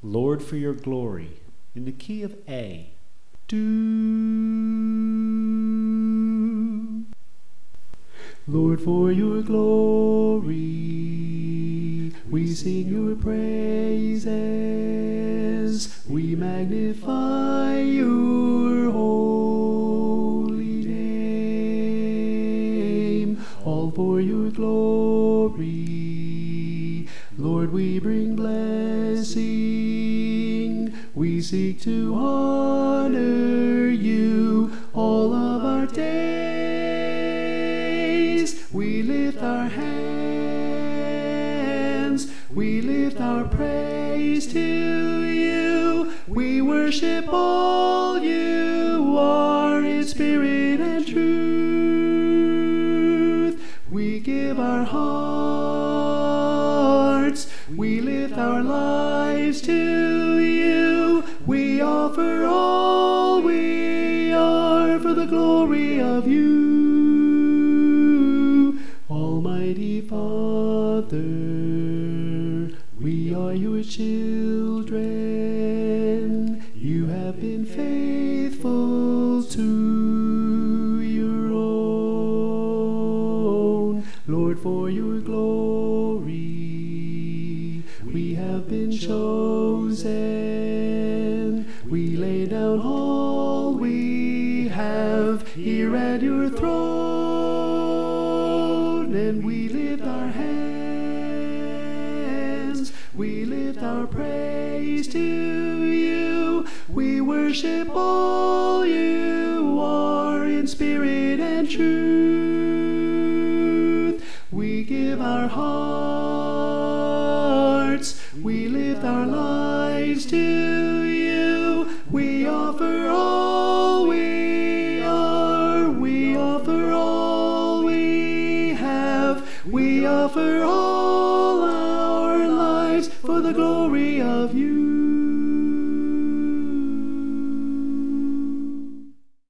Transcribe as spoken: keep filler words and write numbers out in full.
Lord, for your glory, in the key of A. Do. Lord, for your glory, we sing your praises, we magnify your holy name. All for your glory, Lord, we bring blessing, we seek to honor you all of our days. We lift our hands, we lift our praise to you. We worship all you are in spirit and truth. We give our hearts, we lift our lives to you. We offer all we are for the glory of you. Almighty Father, we are your children. You have been faithful to your own. Lord, for your glory, we have been chosen. We lay down all we have here at your throne, and we lift our hands, we lift our praise to you. We worship all you are in spirit and truth. We give our hearts, we lift our lives to you. We offer all we are, we offer all we have. We offer all our lives for the glory of you.